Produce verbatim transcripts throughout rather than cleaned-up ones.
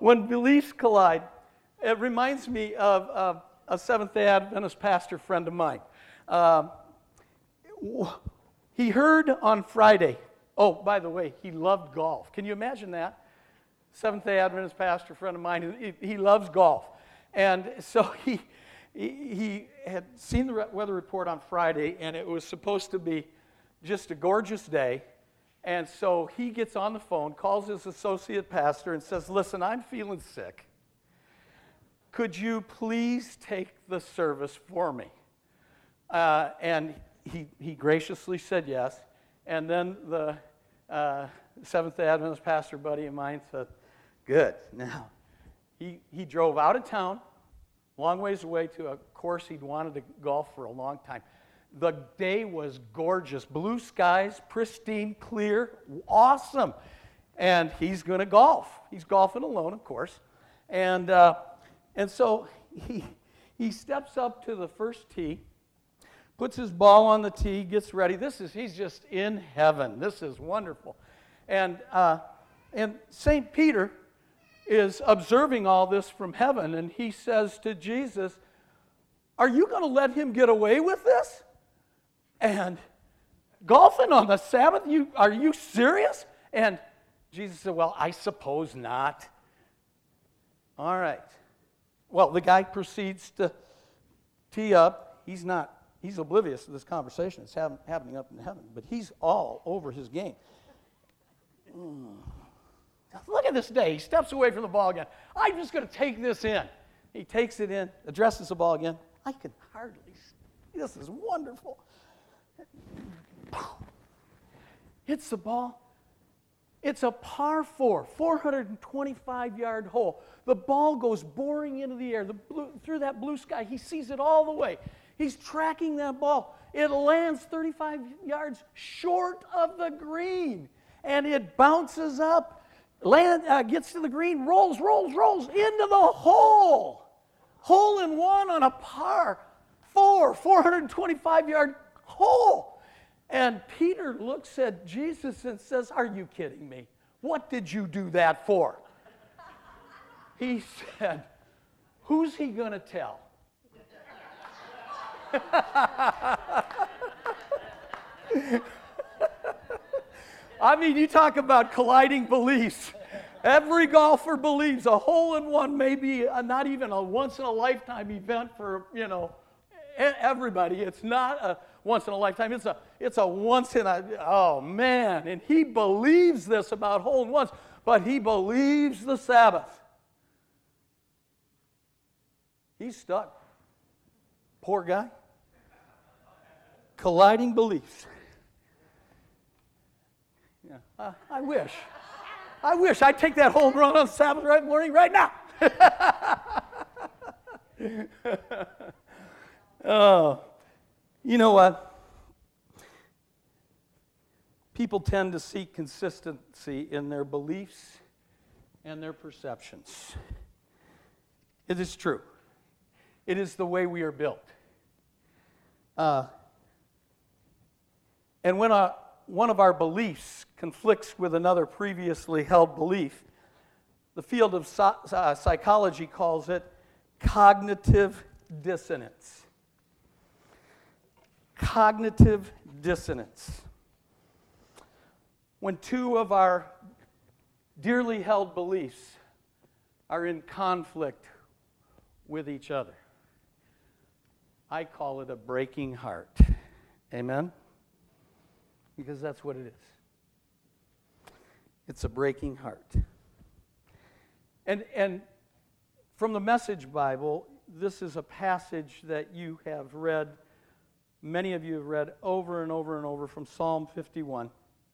when beliefs collide, it reminds me of uh, a Seventh-day Adventist pastor friend of mine. Uh, he heard on Friday, oh, by the way, he loved golf. Can you imagine that? Seventh-day Adventist pastor friend of mine, he, he loves golf. And so he, he he had seen the weather report on Friday, and it was supposed to be just a gorgeous day. And so he gets on the phone, calls his associate pastor, and says, listen, I'm feeling sick. Could you please take the service for me? Uh, and he, he graciously said yes. And then the uh, Seventh-day Adventist pastor buddy of mine said, good. Now, he, he drove out of town, long ways away, to a course he'd wanted to golf for a long time. The day was gorgeous. Blue skies, pristine, clear, awesome. And he's going to golf. He's golfing alone, of course. And uh, and so he he steps up to the first tee, puts his ball on the tee, gets ready. This is he's just in heaven. This is wonderful. And uh, and Saint Peter is observing all this from heaven, and he says to Jesus, "Are you going to let him get away with this? And golfing on the Sabbath? You are you serious?" And Jesus said, "Well, I suppose not." All right. Well, the guy proceeds to tee up. He's not, he's oblivious to this conversation. It's happen, happening up in heaven, but he's all over his game. Mm. Look at this day. He steps away from the ball again. I'm just going to take this in. He takes it in, addresses the ball again. I can hardly see. This is wonderful. Hits the ball. It's a par four, four hundred twenty-five yard hole. The ball goes boring into the air, the blue, through that blue sky. He sees it all the way. He's tracking that ball. It lands thirty-five yards short of the green, and it bounces up, land, uh, gets to the green, rolls, rolls, rolls into the hole. Hole in one on a par four, four hundred twenty-five yard hole. And Peter looks at Jesus and says, "Are you kidding me? What did you do that for?" He said, "Who's he going to tell?" I mean, you talk about colliding beliefs. Every golfer believes a hole-in-one may be a, not even a once-in-a-lifetime event for, you know, everybody. It's not a once-in-a-lifetime. It's a, it's a once-in-a, oh, man. And he believes this about hole-in-ones, but he believes the Sabbath. He's stuck. Poor guy. Colliding beliefs. Yeah, uh, I wish. I wish I'd take that home run on Sabbath right morning right now. Oh, you know what? People tend to seek consistency in their beliefs and their perceptions. It is true. It is the way we are built. Uh, and when a, one of our beliefs conflicts with another previously held belief, the field of so, uh, psychology calls it cognitive dissonance. Cognitive dissonance. When two of our dearly held beliefs are in conflict with each other, I call it a breaking heart. Amen? Because that's what it is. It's a breaking heart. And, and from the Message Bible, this is a passage that you have read, many of you have read over and over and over from Psalm fifty-one.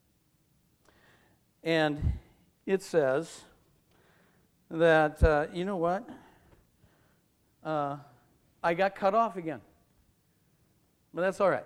And it says that, uh, you know what? Uh, I got cut off again. But that's all right.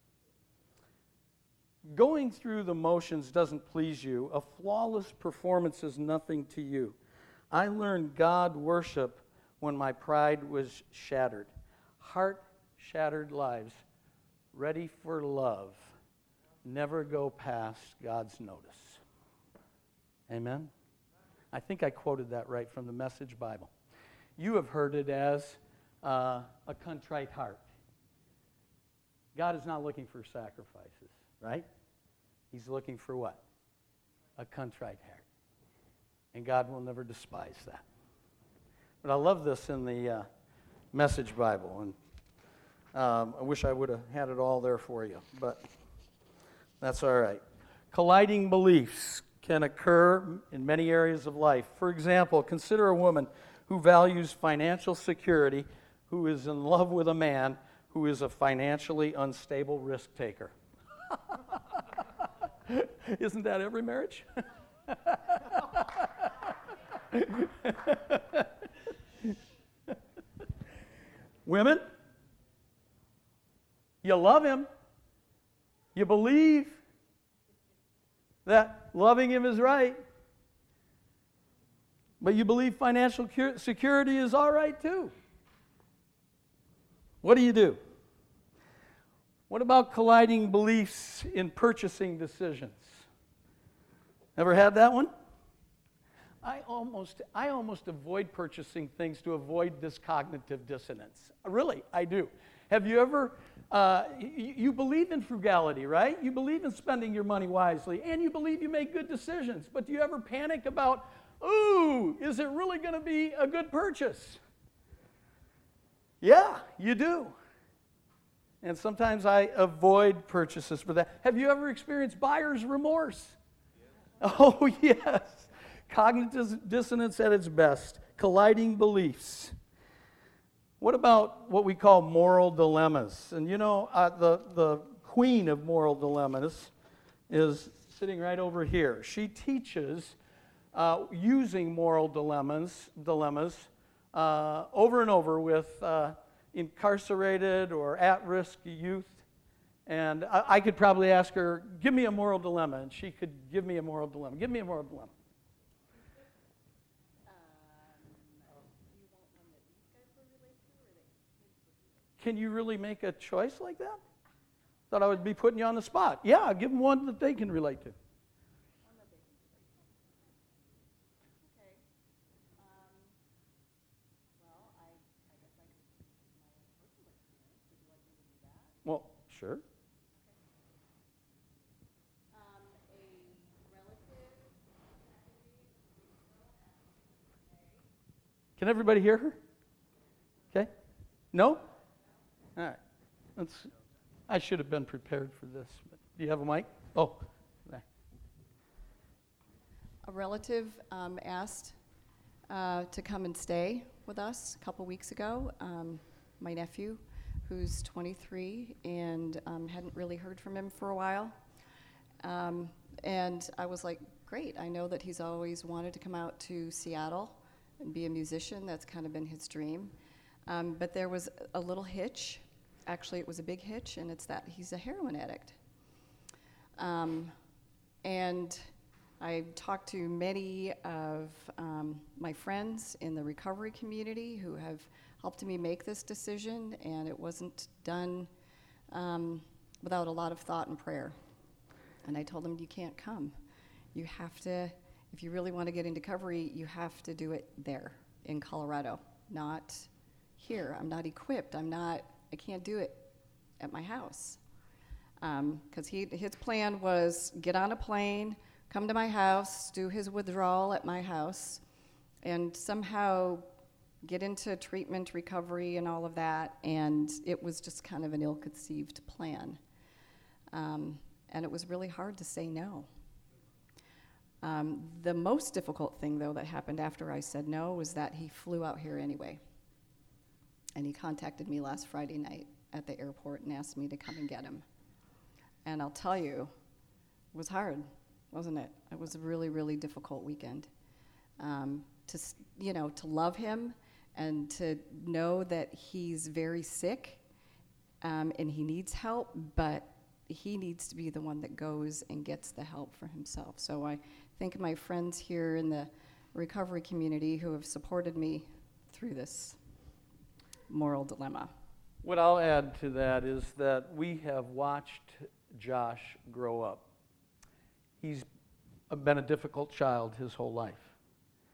Going through the motions doesn't please you. A flawless performance is nothing to you. I learned God worship when my pride was shattered. Heart-shattered lives, ready for love, never go past God's notice. Amen? I think I quoted that right from the Message Bible. You have heard it as uh, a contrite heart. God is not looking for sacrifices, right? He's looking for what? A contrite heart. And God will never despise that. But I love this in the uh, Message Bible, and um, I wish I would have had it all there for you, but that's all right. Colliding beliefs can occur in many areas of life. For example, consider a woman who values financial security, who is in love with a man who is a financially unstable risk taker. Isn't that every marriage? Women, you love him. You believe that loving him is right. But you believe financial security is all right too. What do you do? What about colliding beliefs in purchasing decisions? Ever had that one? I almost, I almost avoid purchasing things to avoid this cognitive dissonance. Really, I do. Have you ever, uh, you, you believe in frugality, right? You believe in spending your money wisely, and you believe you make good decisions. But do you ever panic about, ooh, is it really going to be a good purchase? Yeah, you do. And sometimes I avoid purchases for that. Have you ever experienced buyer's remorse? Yeah. Oh, yes. Cognitive dissonance at its best. Colliding beliefs. What about what we call moral dilemmas? And you know, uh, the, the queen of moral dilemmas is sitting right over here. She teaches uh, using moral dilemmas, dilemmas uh, over and over with uh, incarcerated or at-risk youth. And I, I could probably ask her, give me a moral dilemma, and she could give me a moral dilemma. Give me a moral dilemma. Can you really make a choice like that? Thought I would be putting you on the spot. Yeah, give them one that they can relate to. Well, sure. Okay. Um, a relative. Can everybody hear her? Okay. No? All right. Let's, I should have been prepared for this. But do you have a mic? Oh. There. A relative um, asked uh, to come and stay with us a couple weeks ago. Um, my nephew, who's twenty-three, and um, hadn't really heard from him for a while. Um, and I was like, great, I know that he's always wanted to come out to Seattle and be a musician. That's kind of been his dream. Um, but there was a little hitch. Actually, it was a big hitch, and it's that he's a heroin addict. Um, and I talked to many of um, my friends in the recovery community who have helped me make this decision, and it wasn't done um, without a lot of thought and prayer. And I told them, you can't come. You have to, if you really want to get into recovery, you have to do it there in Colorado, not here. I'm not equipped. I'm not, I can't do it at my house. Because um, he his plan was get on a plane, come to my house, do his withdrawal at my house, and somehow get into treatment, recovery, and all of that, and it was just kind of an ill-conceived plan. Um, and it was really hard to say no. Um, the most difficult thing, though, that happened after I said no was that he flew out here anyway. And he contacted me last Friday night at the airport and asked me to come and get him. And I'll tell you, it was hard, wasn't it? It was a really, really difficult weekend. Um, to, you know, to love him and to know that he's very sick um, and he needs help, but he needs to be the one that goes and gets the help for himself. So I thank my friends here in the recovery community who have supported me through this moral dilemma. What I'll add to that is that we have watched Josh grow up. He's been a difficult child his whole life.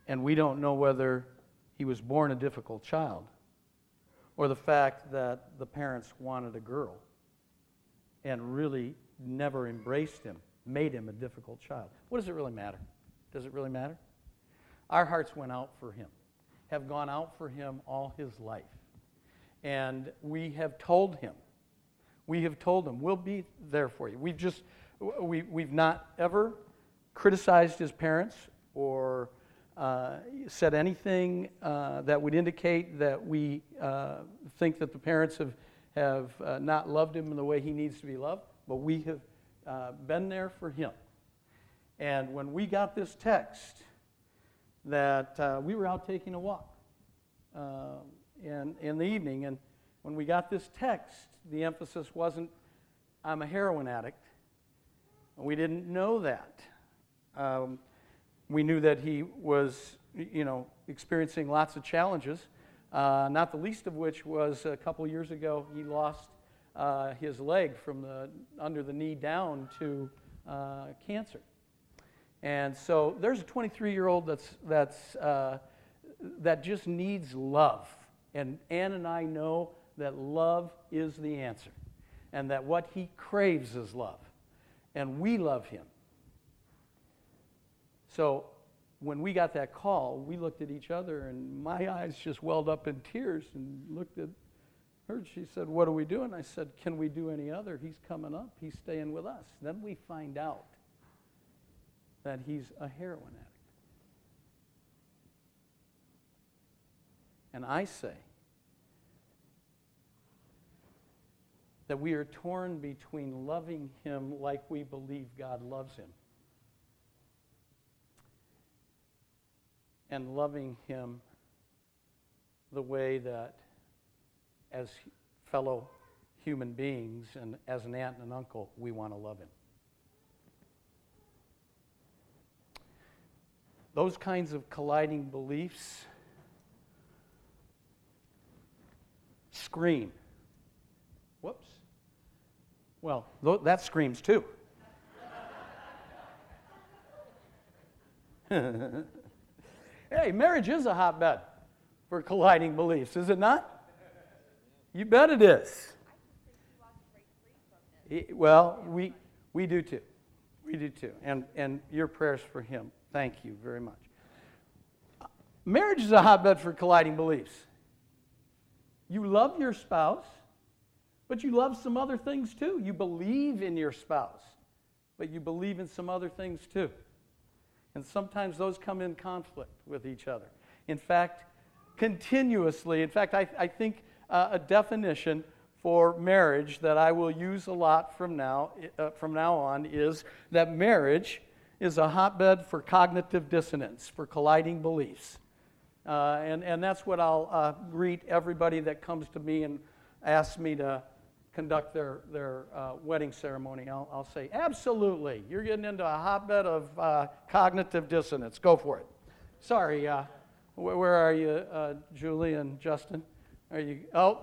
And we don't know whether he was born a difficult child or the fact that the parents wanted a girl and really never embraced him, made him a difficult child. What does it really matter? Does it really matter? Our hearts went out for him, have gone out for him all his life. And we have told him, we have told him, we'll be there for you. We've just, we, we've not ever criticized his parents or uh, said anything uh, that would indicate that we uh, think that the parents have, have uh, not loved him in the way he needs to be loved, but we have uh, been there for him. And when we got this text that uh, we were out taking a walk uh, in, in the evening, and when we got this text, the emphasis wasn't, I'm a heroin addict. We didn't know that. Um, we knew that he was, you know, experiencing lots of challenges, uh, not the least of which was a couple years ago he lost uh, his leg from the under the knee down to uh, cancer. And so there's a twenty-three-year-old that's that's uh, that just needs love, and Ann and I know that love is the answer, and that what he craves is love, and we love him. So when we got that call, we looked at each other, and my eyes just welled up in tears, and looked at her. She said, "What are we doing?" I said, "Can we do any other? He's coming up. He's staying with us." Then we find out that he's a heroin addict. And I say that we are torn between loving him like we believe God loves him and loving him the way that as fellow human beings and as an aunt and an uncle, we want to love him. Those kinds of colliding beliefs scream. Whoops. Well, th- that screams too. Hey, marriage is a hotbed for colliding beliefs, is it not? You bet it is. It, well, we we do too. We do too. And and your prayers for him. Thank you very much. Marriage is a hotbed for colliding beliefs. You love your spouse, but you love some other things too. You believe in your spouse, but you believe in some other things too. And sometimes those come in conflict with each other. In fact, continuously, in fact, I, I think uh, a definition for marriage that I will use a lot from now, uh, from now on is that marriage is a hotbed for cognitive dissonance, for colliding beliefs. Uh, and, and that's what I'll uh, greet everybody that comes to me and asks me to conduct their, their uh, wedding ceremony. I'll, I'll say, absolutely, you're getting into a hotbed of uh, cognitive dissonance. Go for it. Sorry, uh, wh- where are you, uh, Julie and Justin? Are you, oh.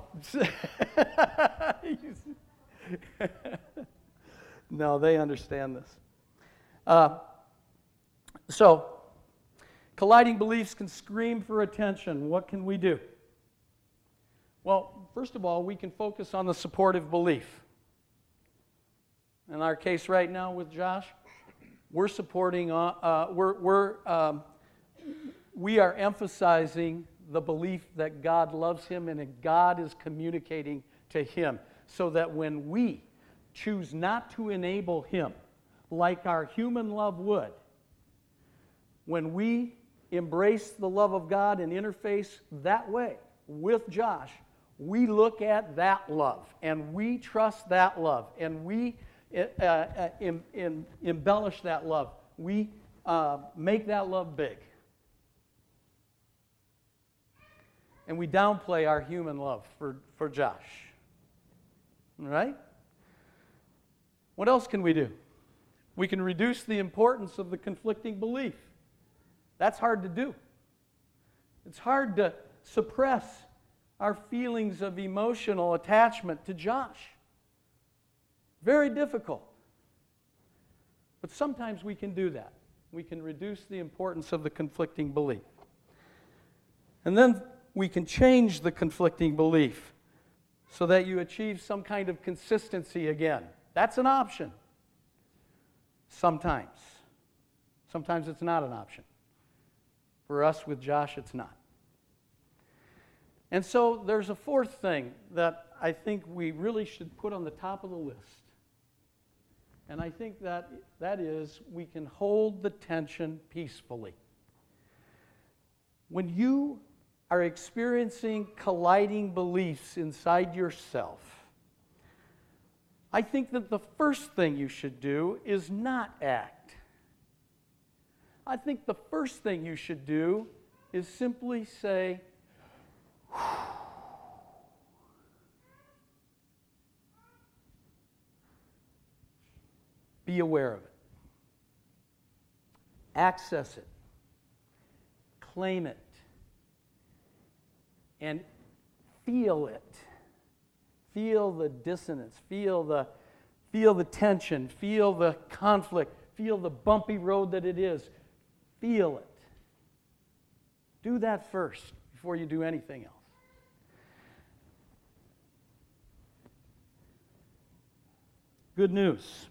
No, they understand this. Uh, so, colliding beliefs can scream for attention. What can we do? Well, first of all, we can focus on the supportive belief. In our case right now with Josh, we're supporting, uh, uh, we're, we're, um, we are emphasizing the belief that God loves him and that God is communicating to him, so that when we choose not to enable him like our human love would, when we embrace the love of God and interface that way with Josh, we look at that love and we trust that love and we uh, uh, em, em, embellish that love. We uh, make that love big. And we downplay our human love for, for Josh. All right? What else can we do? We can reduce the importance of the conflicting belief. That's hard to do. It's hard to suppress our feelings of emotional attachment to Josh. Very difficult. But sometimes we can do that. We can reduce the importance of the conflicting belief. And then we can change the conflicting belief so that you achieve some kind of consistency again. That's an option. Sometimes. Sometimes it's not an option. For us with Josh, it's not. And so there's a fourth thing that I think we really should put on the top of the list. And I think that that is we can hold the tension peacefully. When you are experiencing colliding beliefs inside yourself, I think that the first thing you should do is not act. I think the first thing you should do is simply say, be aware of it. Access it. Claim it. And feel it. Feel the dissonance. Feel the, feel the tension. Feel the conflict. Feel the bumpy road that it is. Feel it. Do that first before you do anything else. Good news.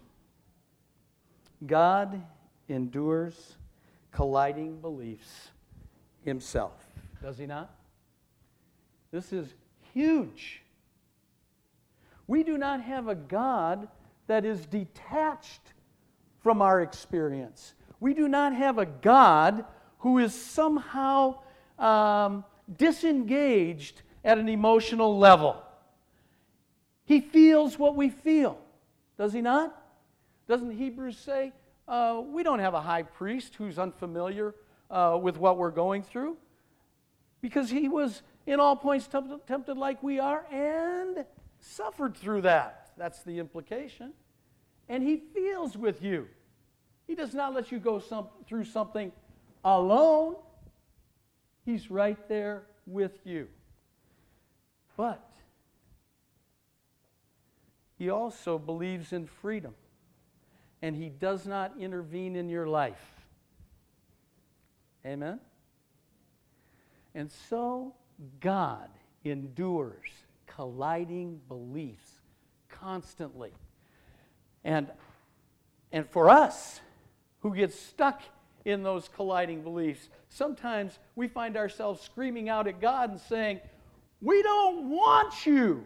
God endures colliding beliefs himself. Does he not? This is huge. We do not have a God that is detached from our experience. We do not have a God who is somehow um, disengaged at an emotional level. He feels what we feel. Does he not? Doesn't Hebrews say, uh, we don't have a high priest who's unfamiliar uh, with what we're going through? Because he was in all points tempted, tempted like we are and suffered through that. That's the implication. And he feels with you. He does not let you go some, through something alone. He's right there with you. But he also believes in freedom. And he does not intervene in your life. Amen? And so God endures colliding beliefs constantly. And, and for us, who get stuck in those colliding beliefs, sometimes we find ourselves screaming out at God and saying, we don't want you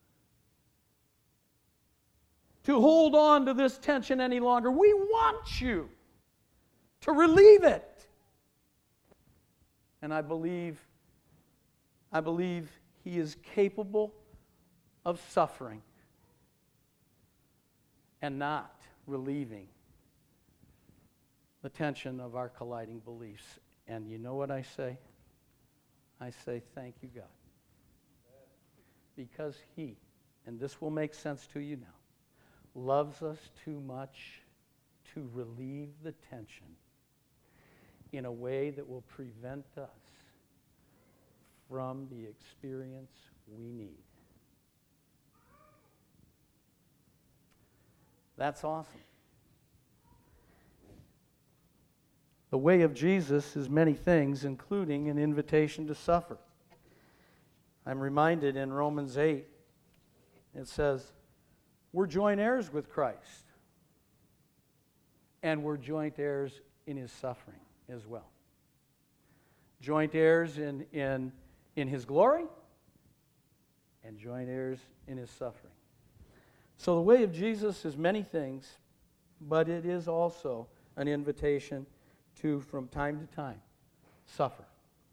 to hold on to this tension any longer. We want you to relieve it. And I believe, I believe he is capable of suffering and not relieving the tension of our colliding beliefs. And you know what I say? I say, thank you, God. Because he, and this will make sense to you now, loves us too much to relieve the tension in a way that will prevent us from the experience we need. That's awesome. The way of Jesus is many things, including an invitation to suffer. I'm reminded in Romans eight, it says, we're joint heirs with Christ. And we're joint heirs in his suffering as well. Joint heirs in, in, in his glory and joint heirs in his suffering. So the way of Jesus is many things, but it is also an invitation to, from time to time, suffer.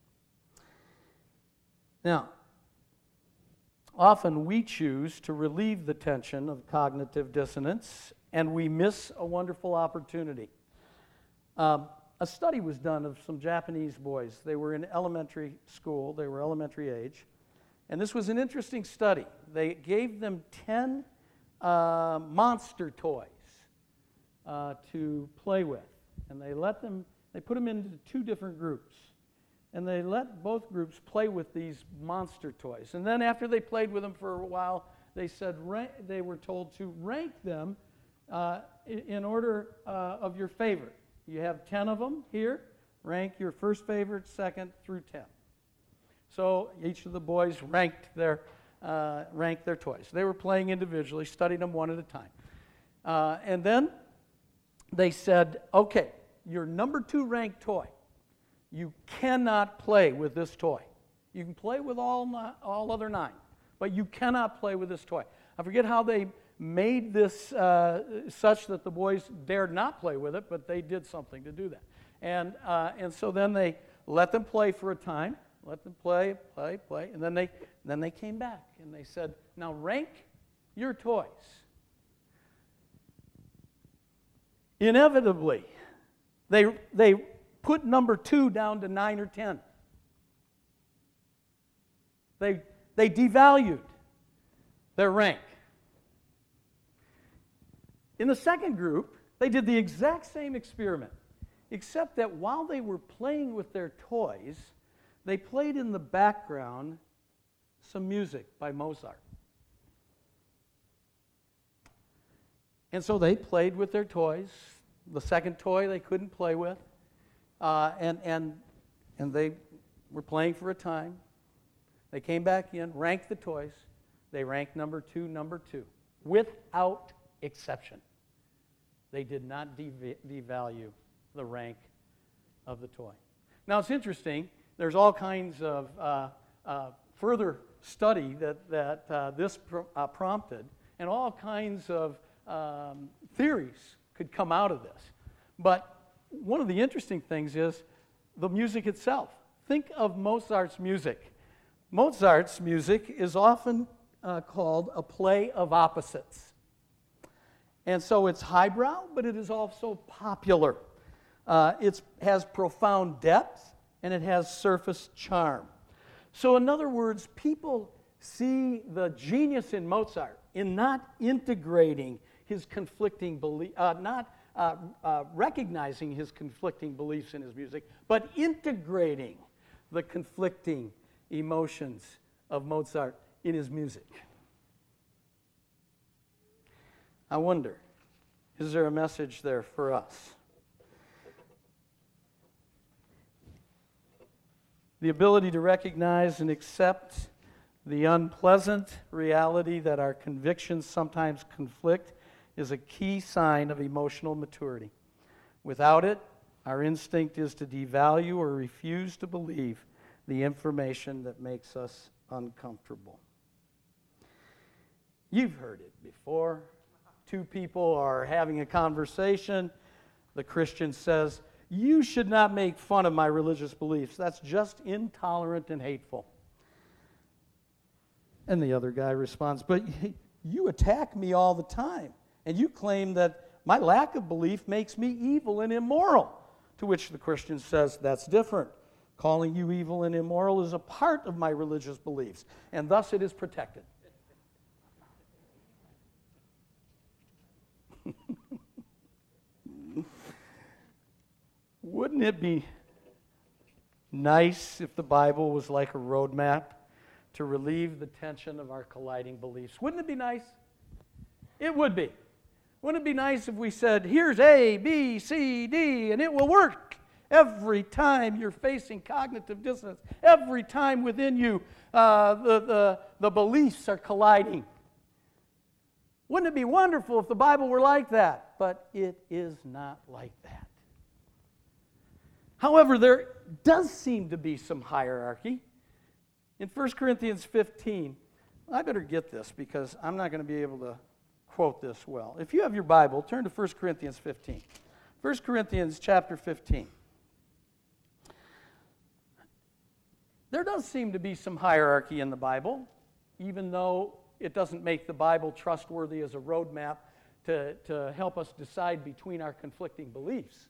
Now, often we choose to relieve the tension of cognitive dissonance, and we miss a wonderful opportunity. Um, a study was done of some Japanese boys. They were in elementary school. They were elementary age. And this was an interesting study. They gave them ten uh, monster toys uh, to play with. And they let them, they put them into two different groups. And they let both groups play with these monster toys. And then after they played with them for a while, they said rank, they were told to rank them uh, in order uh, of your favorite. You have ten of them here. Rank your first favorite, second through ten. So each of the boys ranked their, uh, ranked their toys. They were playing individually, studied them one at a time. Uh, and then they said, okay, your number two ranked toy, you cannot play with this toy. You can play with all, ni- all other nine, but you cannot play with this toy. I forget how they made this uh, such that the boys dared not play with it, but they did something to do that. And, uh, and so then they let them play for a time, let them play, play, play, and then they, then they came back and they said, now rank your toys. Inevitably, they, they put number two down to nine or ten. They, they devalued their rank. In the second group, they did the exact same experiment, except that while they were playing with their toys, they played in the background some music by Mozart. And so they played with their toys. The second toy they couldn't play with. Uh, and, and, and they were playing for a time. They came back in, ranked the toys. They ranked number two, number two, without exception. They did not dev- devalue the rank of the toy. Now, it's interesting. There's all kinds of uh, uh, further study that, that uh, this pr- uh, prompted, and all kinds of um, theories could come out of this. But one of the interesting things is the music itself. Think of Mozart's music. Mozart's music is often uh, called a play of opposites. And so it's highbrow, but it is also popular. Uh, it has profound depth, and it has surface charm. So in other words, people see the genius in Mozart in not integrating his conflicting belief, uh, not uh, uh, recognizing his conflicting beliefs in his music, but integrating the conflicting emotions of Mozart in his music. I wonder, is there a message there for us? The ability to recognize and accept the unpleasant reality that our convictions sometimes conflict is a key sign of emotional maturity. Without it, our instinct is to devalue or refuse to believe the information that makes us uncomfortable. You've heard it before. Two people are having a conversation. The Christian says, "You should not make fun of my religious beliefs. That's just intolerant and hateful." And the other guy responds, "But you attack me all the time, and you claim that my lack of belief makes me evil and immoral." To which the Christian says, "That's different. Calling you evil and immoral is a part of my religious beliefs, and thus it is protected." Wouldn't it be nice if the Bible was like a roadmap to relieve the tension of our colliding beliefs? Wouldn't it be nice? It would be. Wouldn't it be nice if we said, here's A, B, C, D, and it will work every time you're facing cognitive dissonance, every time within you uh, the, the, the beliefs are colliding? Wouldn't it be wonderful if the Bible were like that? But it is not like that. However, there does seem to be some hierarchy. In First Corinthians fifteen, I better get this because I'm not going to be able to quote this well. If you have your Bible, turn to First Corinthians fifteen. First Corinthians chapter fifteen. There does seem to be some hierarchy in the Bible, even though it doesn't make the Bible trustworthy as a roadmap to, to help us decide between our conflicting beliefs.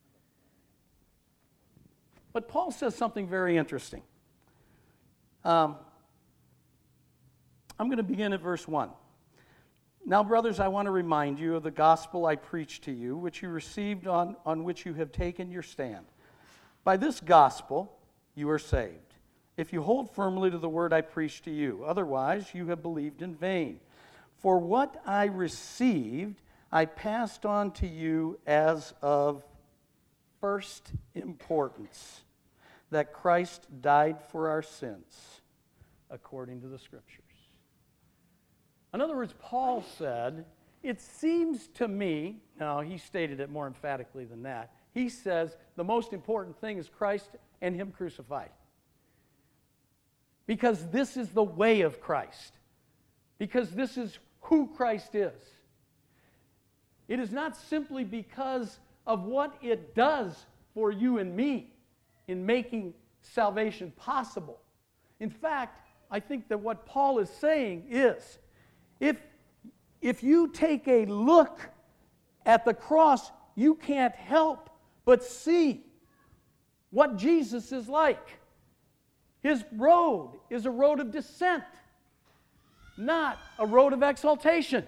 But Paul says something very interesting. Um, I'm going to begin at verse one. "Now, brothers, I want to remind you of the gospel I preached to you, which you received, on, on which you have taken your stand. By this gospel you are saved, if you hold firmly to the word I preached to you. Otherwise, you have believed in vain. For what I received, I passed on to you as of first importance, that Christ died for our sins, according to the Scriptures. In other words, Paul said, it seems to me, no, he stated it more emphatically than that. He says the most important thing is Christ and Him crucified. Because this is the way of Christ. Because this is who Christ is. It is not simply because of what it does for you and me in making salvation possible. In fact, I think that what Paul is saying is, if, if you take a look at the cross, you can't help but see what Jesus is like. His road is a road of descent, not a road of exaltation.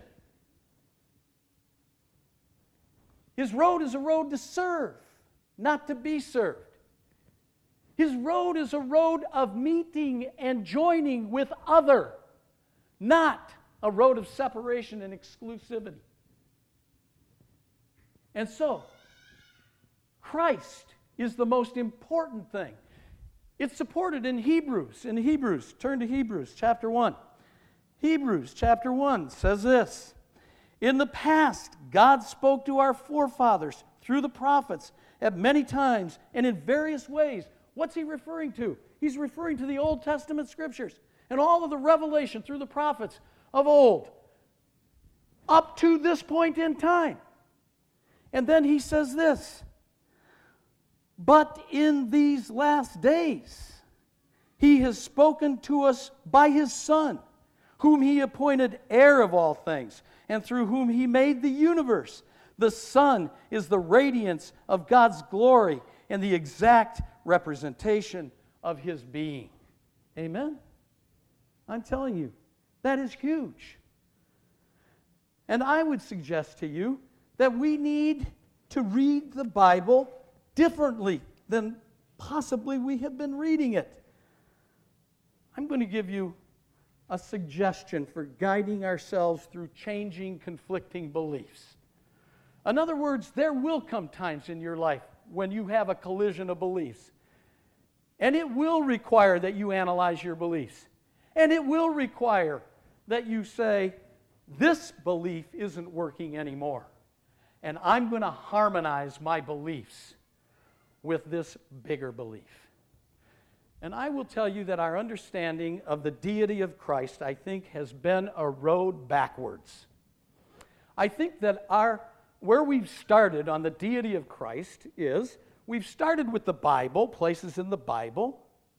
His road is a road to serve, not to be served. His road is a road of meeting and joining with other, not a road of separation and exclusivity. And so, Christ is the most important thing. It's supported in Hebrews. In Hebrews, turn to Hebrews chapter one. Hebrews chapter one says this, in the past, God spoke to our forefathers through the prophets at many times and in various ways. What's he referring to? He's referring to the Old Testament Scriptures and all of the revelation through the prophets of old up to this point in time. And then he says this, but in these last days, He has spoken to us by His Son, whom He appointed heir of all things, and through whom He made the universe. The Son is the radiance of God's glory and the exact representation of His being. Amen? I'm telling you, that is huge. And I would suggest to you that we need to read the Bible differently than possibly we have been reading it. I'm going to give you a suggestion for guiding ourselves through changing, conflicting beliefs. In other words, there will come times in your life when you have a collision of beliefs. And it will require that you analyze your beliefs. And it will require that you say, this belief isn't working anymore. And I'm going to harmonize my beliefs with this bigger belief. And I will tell you that our understanding of the deity of Christ, I think, has been a road backwards. I think that our where we've started on the deity of Christ is we've started with the Bible, places in the Bible,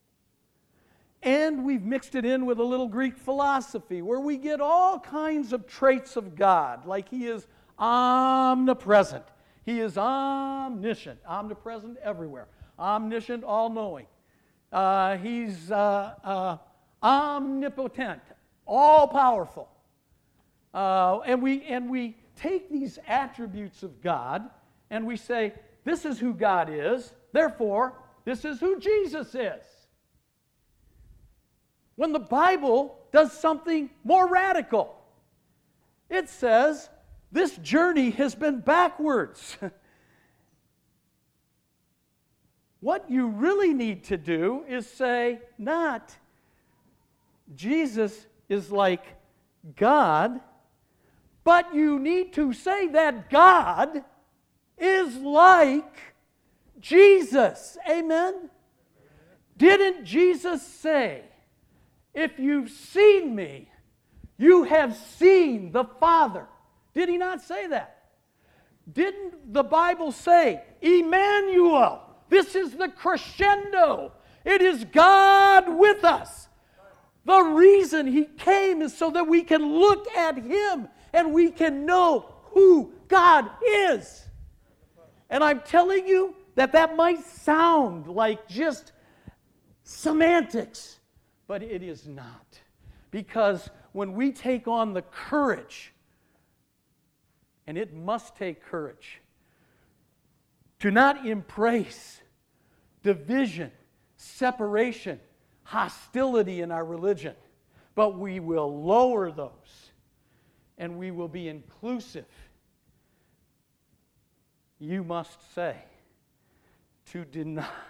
and we've mixed it in with a little Greek philosophy where we get all kinds of traits of God, like He is omnipresent. He is omniscient, omnipresent everywhere, omniscient, all-knowing. Uh, he's uh, uh, omnipotent, all-powerful. Uh, and we and we take these attributes of God and we say, this is who God is, therefore, this is who Jesus is. When the Bible does something more radical. It says, this journey has been backwards. What you really need to do is say, not Jesus is like God, but you need to say that God is like Jesus. Amen? Didn't Jesus say, if you've seen me, you have seen the Father? Did He not say that? Didn't the Bible say, Emmanuel, this is the crescendo. It is God with us. The reason He came is so that we can look at Him and we can know who God is. And I'm telling you that that might sound like just semantics, but it is not. Because when we take on the courage, and it must take courage, to not embrace division, separation, hostility in our religion, but we will lower those and we will be inclusive. You must say, to deny,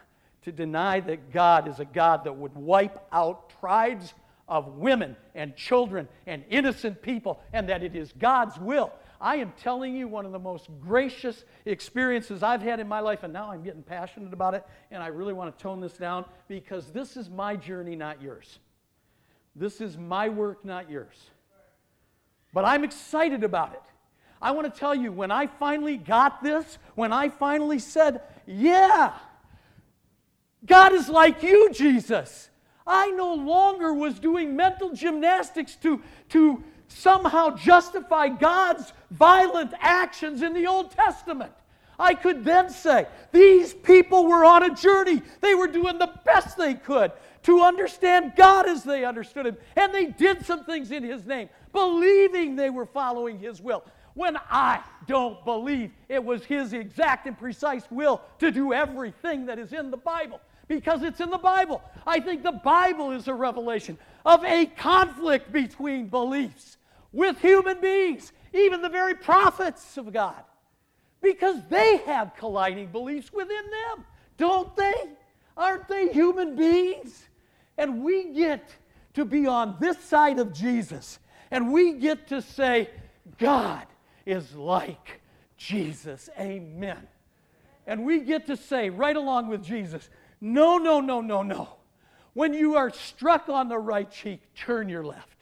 to deny that God is a God that would wipe out tribes of women and children and innocent people, and that it is God's will. I am telling you, one of the most gracious experiences I've had in my life, and now I'm getting passionate about it, and I really want to tone this down, because this is my journey, not yours. This is my work, not yours. But I'm excited about it. I want to tell you, when I finally got this, when I finally said, yeah, God is like you, Jesus. I no longer was doing mental gymnastics to, to somehow justify God's violent actions in the Old Testament. I could then say, these people were on a journey. They were doing the best they could to understand God as they understood Him. And they did some things in His name, believing they were following His will. When I don't believe it was His exact and precise will to do everything that is in the Bible, because it's in the Bible. I think the Bible is a revelation of a conflict between beliefs with human beings, even the very prophets of God, because they have colliding beliefs within them, don't they? Aren't they human beings? And we get to be on this side of Jesus, and we get to say, God is like Jesus. Amen. And we get to say, right along with Jesus, no, no, no, no, no. When you are struck on the right cheek, turn your left.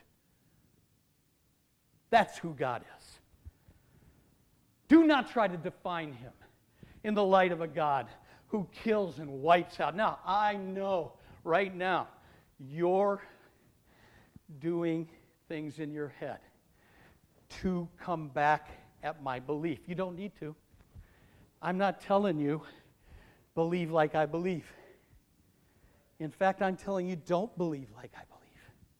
That's who God is. Do not try to define Him in the light of a God who kills and wipes out. Now, I know right now you're doing things in your head to come back at my belief. You don't need to. I'm not telling you, believe like I believe. In fact, I'm telling you, don't believe like I believe.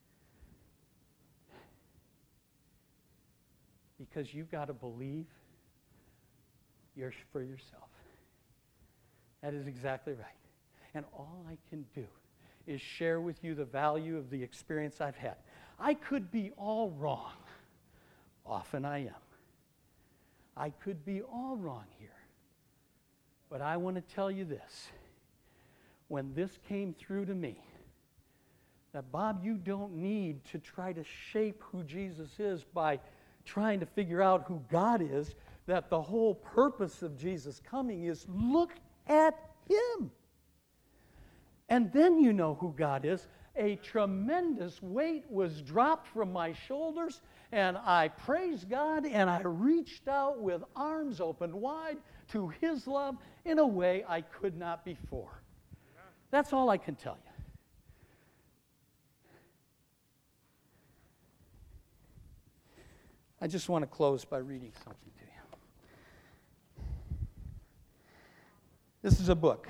Because you've got to believe yours for yourself. That is exactly right. And all I can do is share with you the value of the experience I've had. I could be all wrong. Often I am. I could be all wrong here. But I want to tell you this. When this came through to me, that, Bob, you don't need to try to shape who Jesus is by trying to figure out who God is, that the whole purpose of Jesus coming is look at Him. And then you know who God is. A tremendous weight was dropped from my shoulders, and I praised God, and I reached out with arms open wide to His love in a way I could not before. That's all I can tell you. I just want to close by reading something to you. This is a book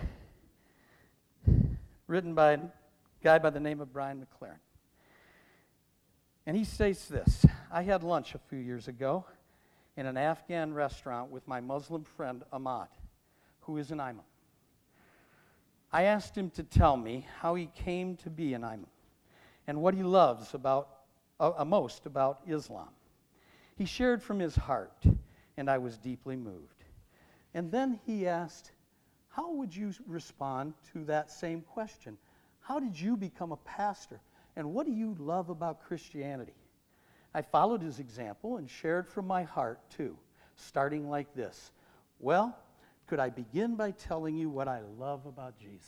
written by a guy by the name of Brian McLaren. And he says this: I had lunch a few years ago in an Afghan restaurant with my Muslim friend Ahmad, who is an imam. I asked him to tell me how he came to be an imam and what he loves about uh, most about Islam. He shared from his heart, and I was deeply moved. And then he asked, how would you respond to that same question? How did you become a pastor? And what do you love about Christianity? I followed his example and shared from my heart, too, starting like this. Well, could I begin by telling you what I love about Jesus?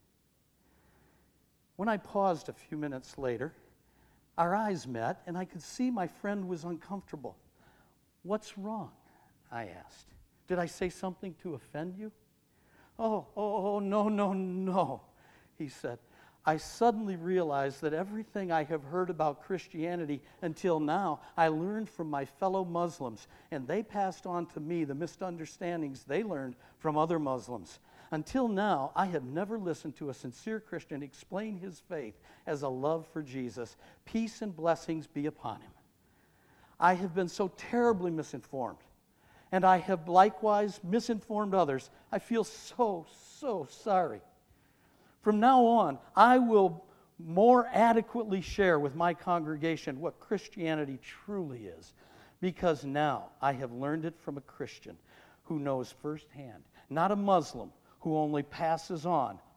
When I paused a few minutes later, our eyes met, and I could see my friend was uncomfortable. What's wrong? I asked. Did I say something to offend you? Oh, oh, oh, no, no, no, he said. I suddenly realized that everything I have heard about Christianity until now, I learned from my fellow Muslims, and they passed on to me the misunderstandings they learned from other Muslims. Until now, I have never listened to a sincere Christian explain his faith as a love for Jesus. Peace and blessings be upon him. I have been so terribly misinformed, and I have likewise misinformed others. I feel so, so sorry. From now on, I will more adequately share with my congregation what Christianity truly is, because now I have learned it from a Christian who knows firsthand, not a Muslim who only passes on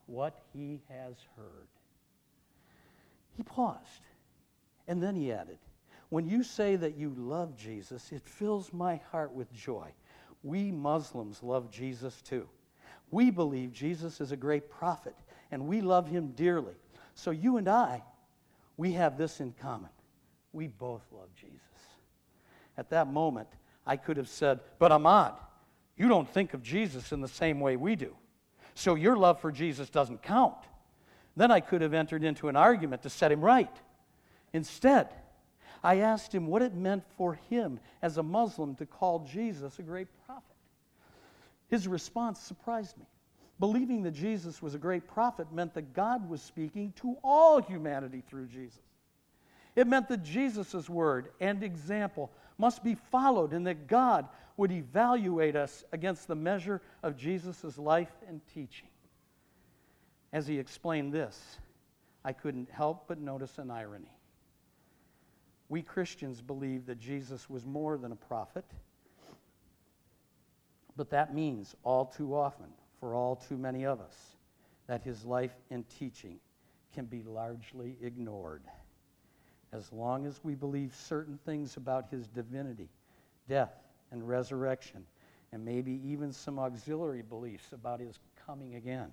what he has heard. He paused, and then he added, when you say that you love Jesus, it fills my heart with joy. We Muslims love Jesus too. We believe Jesus is a great prophet, and we love him dearly. So you and I, we have this in common. We both love Jesus. At that moment, I could have said, but Ahmad, you don't think of Jesus in the same way we do. So your love for Jesus doesn't count. Then I could have entered into an argument to set him right. Instead, I asked him what it meant for him as a Muslim to call Jesus a great prophet. His response surprised me. Believing that Jesus was a great prophet meant that God was speaking to all humanity through Jesus. It meant that Jesus' word and example must be followed and that God would evaluate us against the measure of Jesus' life and teaching. As he explained this, I couldn't help but notice an irony. We Christians believe that Jesus was more than a prophet, but that means all too often, for all too many of us, that his life and teaching can be largely ignored. As long as we believe certain things about his divinity, death, and resurrection, and maybe even some auxiliary beliefs about his coming again.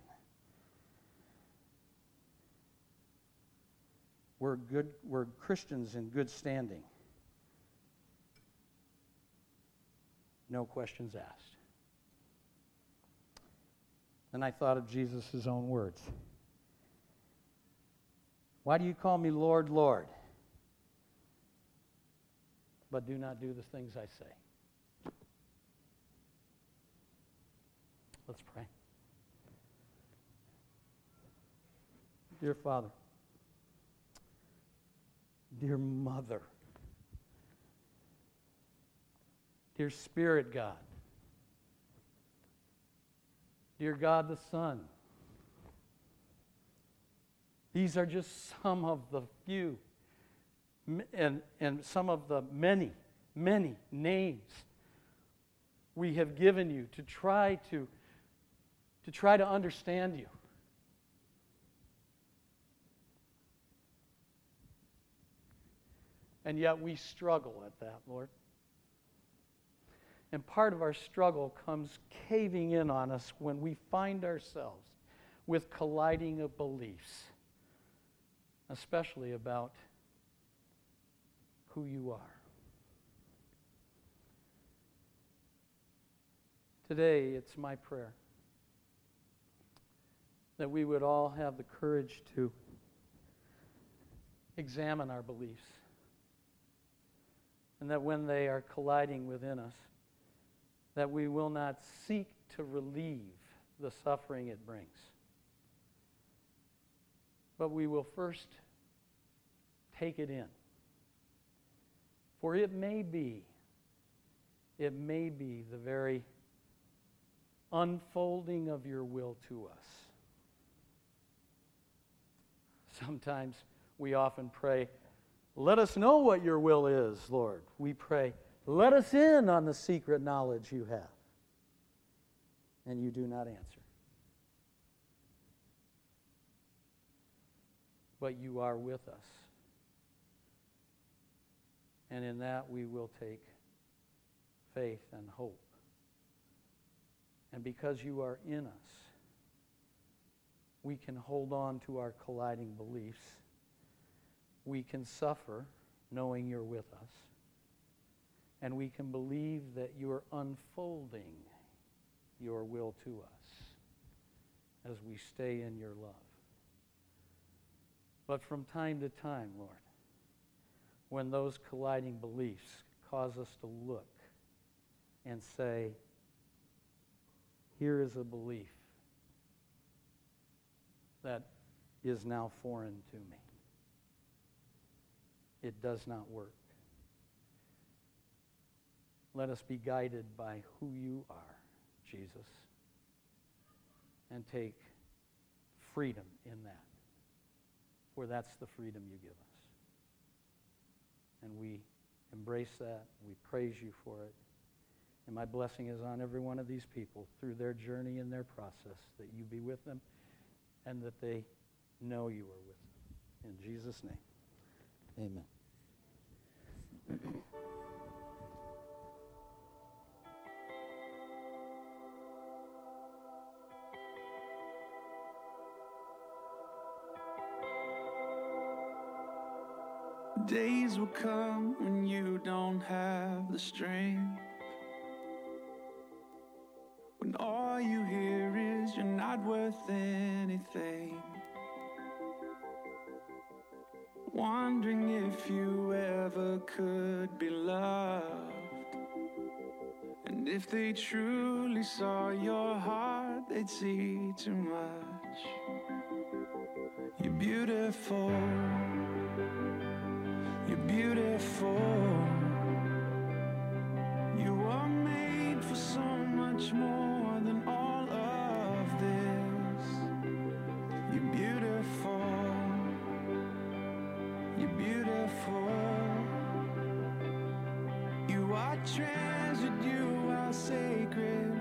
We're good, we're Christians in good standing. No questions asked. Then I thought of Jesus' own words. Why do you call me Lord, Lord, but do not do the things I say? Let's pray. Dear Father, dear Mother, dear Spirit God, dear God the Son, these are just some of the few and, and some of the many, many names we have given you to try to, to try to understand you. And yet we struggle at that, Lord. And part of our struggle comes caving in on us when we find ourselves with colliding of beliefs, especially about who you are. Today, it's my prayer that we would all have the courage to examine our beliefs, and that when they are colliding within us, that we will not seek to relieve the suffering it brings, but we will first take it in. For it may be, it may be the very unfolding of your will to us. Sometimes we often pray, let us know what your will is, Lord. We pray, let us in on the secret knowledge you have. And you do not answer. But you are with us. And in that we will take faith and hope. And because you are in us, we can hold on to our colliding beliefs. We can suffer knowing you're with us. And we can believe that you're unfolding your will to us as we stay in your love. But from time to time, Lord, when those colliding beliefs cause us to look and say, here is a belief that is now foreign to me. It does not work. Let us be guided by who you are, Jesus, and take freedom in that, for that's the freedom you give us. And we embrace that. We praise you for it. And my blessing is on every one of these people through their journey and their process, that you be with them and that they know you are with them. In Jesus' name, amen. Days will come when you don't have the strength, when all you hear is you're not worth anything, wondering if you ever could be loved. And if they truly saw your heart, they'd see too much. You're beautiful. You're beautiful. You are made for so much more than all of this. You're beautiful. You're beautiful. You are treasured, you are sacred.